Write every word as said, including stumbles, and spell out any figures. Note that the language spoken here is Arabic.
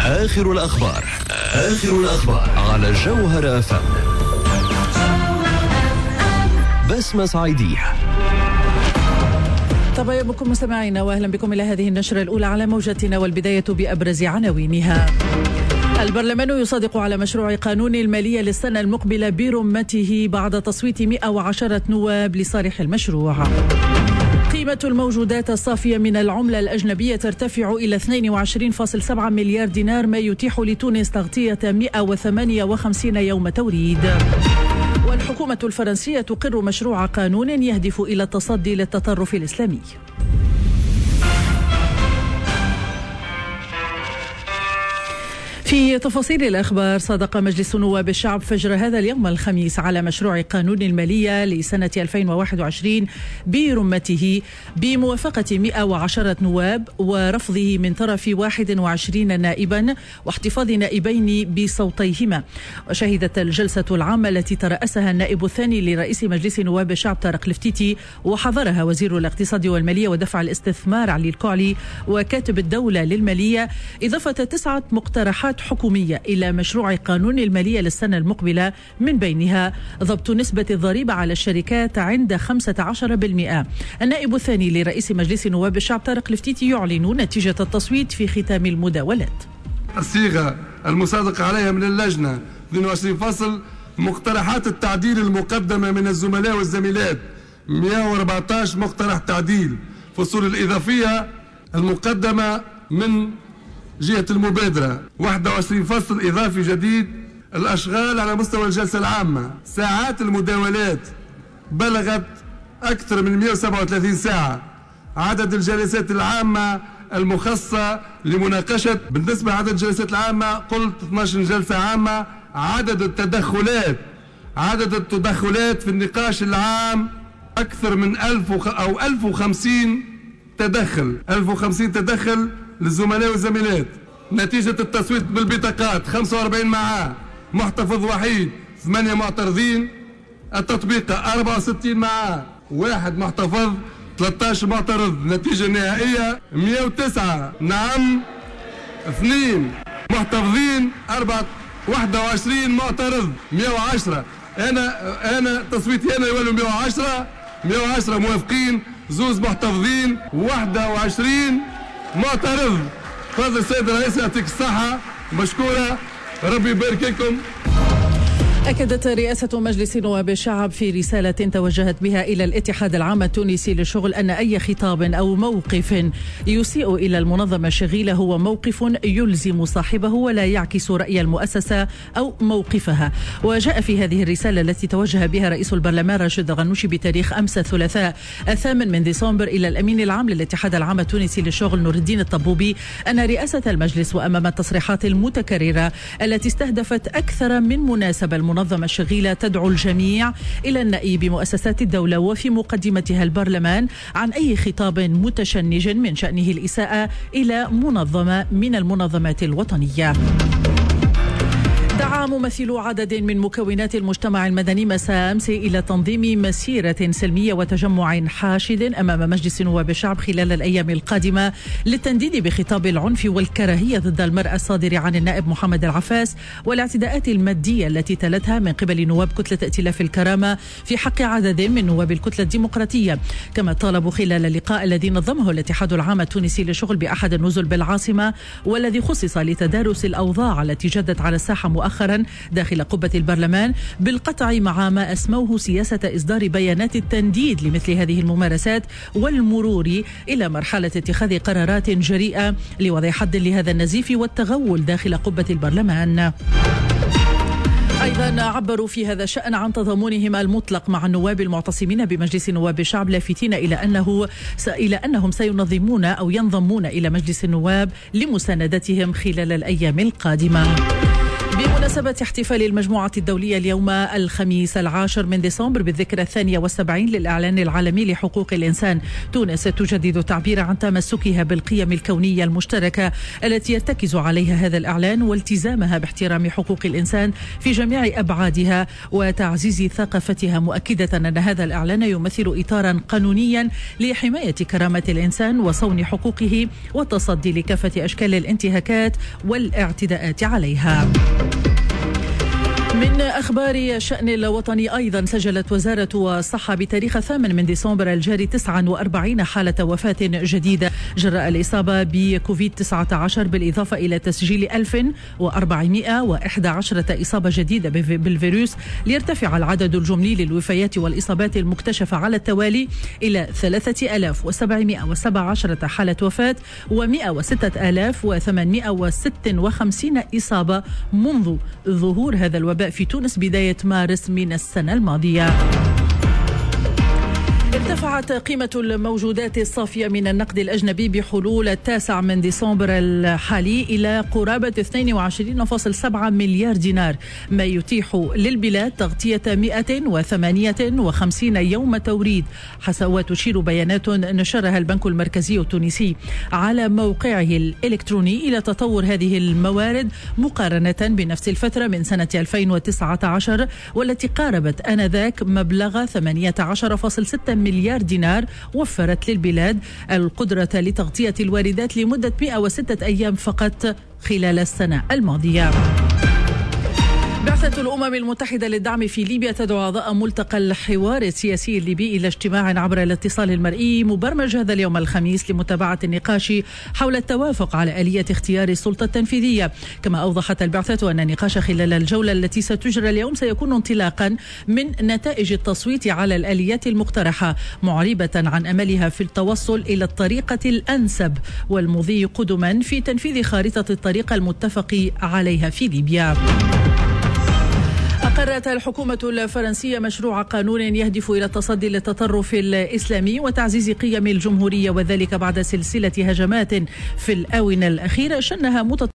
آخر الأخبار آخر الأخبار على جوهر أف أم. بسمة صعيدية. طبعا بكم مستمعينا واهلا بكم الى هذه النشرة الاولى على موجتنا، والبداية بابرز عناوينها. البرلمان يصادق على مشروع قانون المالية للسنة المقبلة برمته بعد تصويت مئة وعشرة نواب لصالح المشروع. قيمة الموجودات الصافية من العملة الأجنبية ترتفع إلى اثنين وعشرين فاصلة سبعة مليار دينار، ما يتيح لتونس تغطية مئة وثمانية وخمسين يوم توريد. والحكومة الفرنسية تقر مشروع قانون يهدف إلى التصدي للتطرف الإسلامي. في تفاصيل الأخبار، صادق مجلس نواب الشعب فجر هذا اليوم الخميس على مشروع قانون المالية لسنة ألفين وواحد وعشرين برمته بموافقة مئة وعشرة نواب ورفضه من طرف واحد وعشرين نائبا واحتفاظ نائبين بصوتيهما. وشهدت الجلسة العامة التي ترأسها النائب الثاني لرئيس مجلس نواب الشعب طارق لفتيتي وحضرها وزير الاقتصاد والمالية ودفع الاستثمار علي الكعلي وكاتب الدولة للمالية إضافة تسعة مقترحات حكومية إلى مشروع قانون المالية للسنة المقبلة، من بينها ضبط نسبة الضريبة على الشركات عند خمسة عشر بالمئة. النائب الثاني لرئيس مجلس نواب الشعب طارق لفتيتي يعلن نتيجة التصويت في ختام المداولات. الصيغة المصادقة عليها من اللجنة اثنين وعشرين فصل، مقترحات التعديل المقدمة من الزملاء والزميلات مئة وأربعة عشر مقترح تعديل. فصول الإضافية المقدمة من جهة المبادرة واحد وعشرين فصل إضافي جديد. الأشغال على مستوى الجلسة العامة، ساعات المداولات بلغت أكثر من مئة وسبعة وثلاثين ساعة. عدد الجلسات العامة المخصصة لمناقشة، بالنسبة لعدد الجلسات العامة قلت اثنتي عشرة جلسة عامة. عدد التدخلات عدد التدخلات في النقاش العام أكثر من ألف أو ألف وخمسين تدخل ألف وخمسين تدخل للزملاء والزميلات. نتيجة التصويت بالبطاقات خمسة وأربعين معاه، محتفظ وحيد، ثمانية معترضين. التطبيق أربعة وستين معاه، واحد محتفظ، ثلاثة عشر معترض. نتيجة نهائية مئة وتسعة نعم، اثنين محتفظين، أربعة واحد وعشرين معترض، مئة وعشرة. أنا أنا تصويتي أنا يولوا مئة وعشرة مئة وعشرة موافقين، زوز محتفظين، واحد وعشرين معترض. تفضل السيد الرئيس، يعطيك الصحة، مشكورة، ربي يبارك لكم. أكدت رئاسة مجلس نواب الشعب في رسالة توجهت بها إلى الاتحاد العام التونسي للشغل أن أي خطاب أو موقف يسيء إلى المنظمة الشغيلة هو موقف يلزم صاحبه ولا يعكس رأي المؤسسة أو موقفها. وجاء في هذه الرسالة التي توجه بها رئيس البرلمان راشد الغنوشي بتاريخ أمس الثلاثاء الثامن من ديسمبر إلى الأمين العام للاتحاد العام التونسي للشغل نور الدين الطبوبي أن رئاسة المجلس وأمام التصريحات المتكررة التي استهدفت أكثر من مناسبة المنظمة الشغيلة تدعو الجميع إلى النأي بمؤسسات الدولة وفي مقدمتها البرلمان عن أي خطاب متشنج من شأنه الإساءة إلى منظمة من المنظمات الوطنية. دعا ممثلو عدد من مكونات المجتمع المدني مساء أمس إلى تنظيم مسيرة سلمية وتجمع حاشد أمام مجلس نواب الشعب خلال الأيام القادمة للتنديد بخطاب العنف والكراهية ضد المرأة الصادر عن النائب محمد العفاس والاعتداءات المادية التي تلتها من قبل نواب كتلة ائتلاف الكرامة في حق عدد من نواب الكتلة الديمقراطية. كما طالبوا خلال اللقاء الذي نظمه الاتحاد العام التونسي للشغل بأحد النزل بالعاصمة والذي خصص لتدارس الأوضاع التي جدت على الساحة مؤخرا داخل قبة البرلمان بالقطع مع ما أسموه سياسة إصدار بيانات التنديد لمثل هذه الممارسات والمرور إلى مرحلة اتخاذ قرارات جريئة لوضع حد لهذا النزيف والتغول داخل قبة البرلمان. أيضا عبروا في هذا الشأن عن تضامنهم المطلق مع النواب المعتصمين بمجلس نواب الشعب، لافتين إلى أنه إلى أنهم سينظمون أو ينضمون إلى مجلس النواب لمساندتهم خلال الأيام القادمة. بمناسبة احتفال المجموعة الدولية اليوم الخميس العاشر من ديسمبر بالذكرى الثانية والسبعين للإعلان العالمي لحقوق الإنسان، تونس تجدد تعبير عن تمسكها بالقيم الكونية المشتركة التي يرتكز عليها هذا الإعلان والتزامها باحترام حقوق الإنسان في جميع أبعادها وتعزيز ثقافتها، مؤكدة أن هذا الإعلان يمثل إطارا قانونيا لحماية كرامة الإنسان وصون حقوقه والتصدي لكافة أشكال الانتهاكات والاعتداءات عليها. من أخبار الشأن الوطني أيضا، سجلت وزارة الصحة بتاريخ الثامن من ديسمبر الجاري تسعة وأربعين حالة وفاة جديدة جراء الإصابة بكوفيد تسعة عشر، بالإضافة إلى تسجيل ألف وأربعمائة وإحدى عشرة إصابة جديدة بالفيروس، ليرتفع العدد الجملي للوفيات والإصابات المكتشفة على التوالي إلى ثلاثة آلاف وسبعمائة وسبعة عشر حالة وفاة ومائة وستة آلاف وثمانمائة وستة وخمسين إصابة منذ ظهور هذا الوباء في تونس بداية مارس من السنة الماضية. ارتفعت قيمة الموجودات الصافية من النقد الأجنبي بحلول التاسع من ديسمبر الحالي إلى قرابة اثنين وعشرين فاصلة سبعة مليار دينار، ما يتيح للبلاد تغطية مائة وثمانية وخمسين يوم توريد، حسب وتشير بيانات نشرها البنك المركزي التونسي على موقعه الإلكتروني إلى تطور هذه الموارد مقارنة بنفس الفترة من سنة ألفين وتسعة عشر، والتي قاربت آنذاك مبلغ ثمانية عشر فاصلة ستة مليار دينار، وفرت للبلاد القدرة لتغطية الواردات لمدة مائة وستة أيام فقط خلال السنة الماضية. بعثة الأمم المتحدة للدعم في ليبيا تدعو أعضاء ملتقى الحوار السياسي الليبي إلى اجتماع عبر الاتصال المرئي مبرمج هذا اليوم الخميس لمتابعة النقاش حول التوافق على آلية اختيار السلطة التنفيذية. كما أوضحت البعثة أن النقاش خلال الجولة التي ستجرى اليوم سيكون انطلاقا من نتائج التصويت على الآليات المقترحة، معربة عن أملها في التوصل إلى الطريقة الأنسب والمضي قدما في تنفيذ خارطة الطريق المتفق عليها في ليبيا. أقرت الحكومة الفرنسية مشروع قانون يهدف إلى التصدي للتطرف الإسلامي وتعزيز قيم الجمهورية، وذلك بعد سلسلة هجمات في الآونة الأخيرة شنها متطرفة